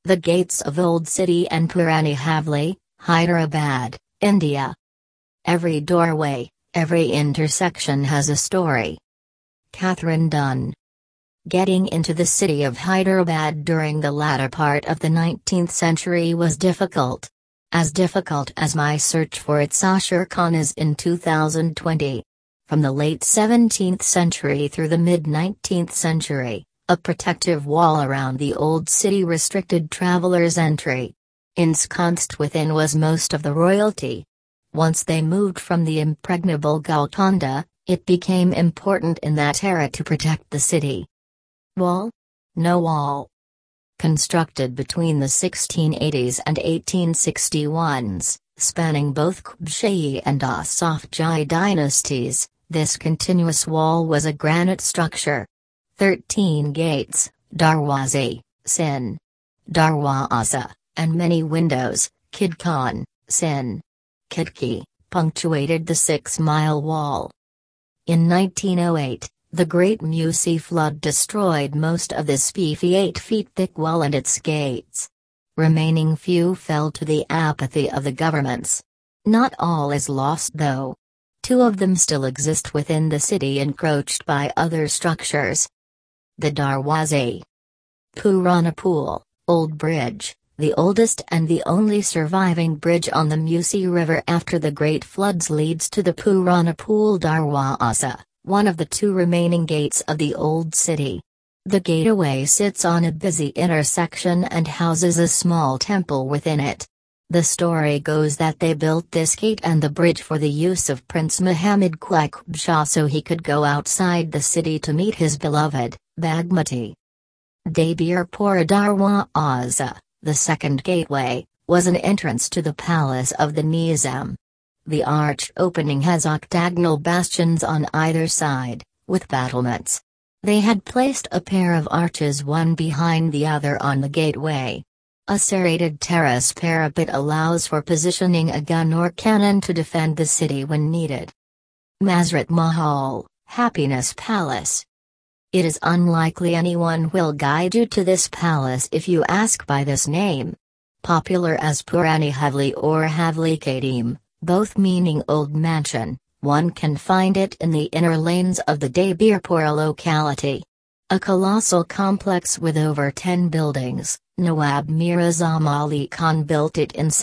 The Gates of Old City and Purani Haveli, Hyderabad, India. Every doorway, every intersection has a story. Catherine Dunn. Getting into the city of Hyderabad during the latter part of the 19th century was difficult. As difficult as my search for its Ashur Khan is in 2020. From the late 17th century through the mid-19th century, a protective wall around the old city restricted travelers' entry. Ensconced within was most of the royalty. Once they moved from the impregnable Golconda, it became important in that era to protect the city. Wall? No wall. Constructed between the 1680s and 1861s, spanning both Qubshahi and Asafjahi dynasties, this continuous wall was a granite structure. 13 gates, darwaze, sin, darwaza, and many windows, kidkhan, sin, kidki, punctuated the 6-mile wall. In 1908, the Great Musi flood destroyed most of this beefy 8-feet-thick wall and its gates. Remaining few fell to the apathy of the governments. Not all is lost though. 2 of them still exist within the city encroached by other structures. The Darwaze. Purana Pool, Old Bridge, the oldest and the only surviving bridge on the Musi River after the Great Floods leads to the Purana Pool Darwaza, one of the 2 remaining gates of the old city. The gateway sits on a busy intersection and houses a small temple within it. The story goes that they built this gate and the bridge for the use of Prince Muhammad Qutb Shah so he could go outside the city to meet his beloved, Bagmati. Dabirpura Darwaza, the second gateway, was an entrance to the palace of the Nizam. The arch opening has octagonal bastions on either side, with battlements. They had placed a pair of arches one behind the other on the gateway. A serrated terrace parapet allows for positioning a gun or cannon to defend the city when needed. Masrat Mahal, Happiness Palace. It is unlikely anyone will guide you to this palace if you ask by this name. Popular as Purani Haveli or Haveli Kadim, both meaning old mansion, one can find it in the inner lanes of the Dabirpura locality. A colossal complex with over 10 buildings, Nawab Mir Azam Ali Khan built it in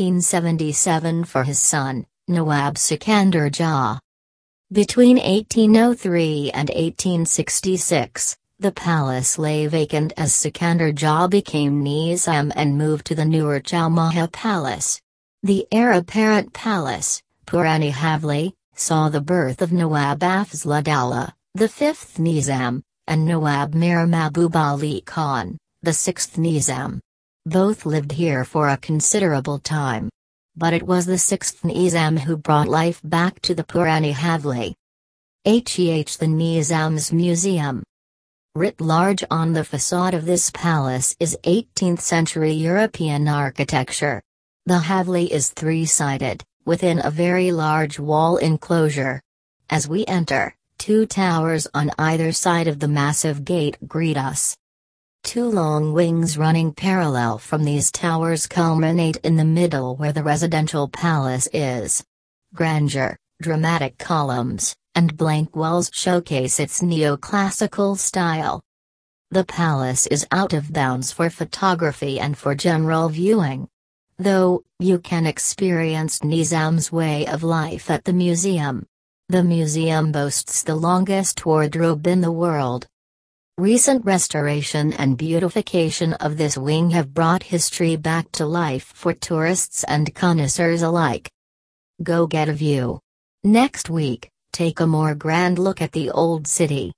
1777 for his son, Nawab Sikandar Jah. Between 1803 and 1866, the palace lay vacant as Sikandar Jah became Nizam and moved to the newer Chowmaha Palace. The heir apparent palace, Purani Haveli, saw the birth of Nawab Afzluddaulah, the 5th Nizam, and Nawab Mir Mahbub Ali Khan, the 6th Nizam. Both lived here for a considerable time. But it was the 6th Nizam who brought life back to the Purani Haveli. The Nizam's Museum. Writ large on the facade of this palace is 18th century European architecture. The Haveli is 3-sided, within a very large wall enclosure. As we enter, 2 towers on either side of the massive gate greet us. 2 long wings running parallel from these towers culminate in the middle where the residential palace is. Grandeur, dramatic columns, and blank walls showcase its neoclassical style. The palace is out of bounds for photography and for general viewing. Though, you can experience Nizam's way of life at the museum. The museum boasts the longest wardrobe in the world. Recent restoration and beautification of this wing have brought history back to life for tourists and connoisseurs alike. Go get a view. Next week, take a more grand look at the old city.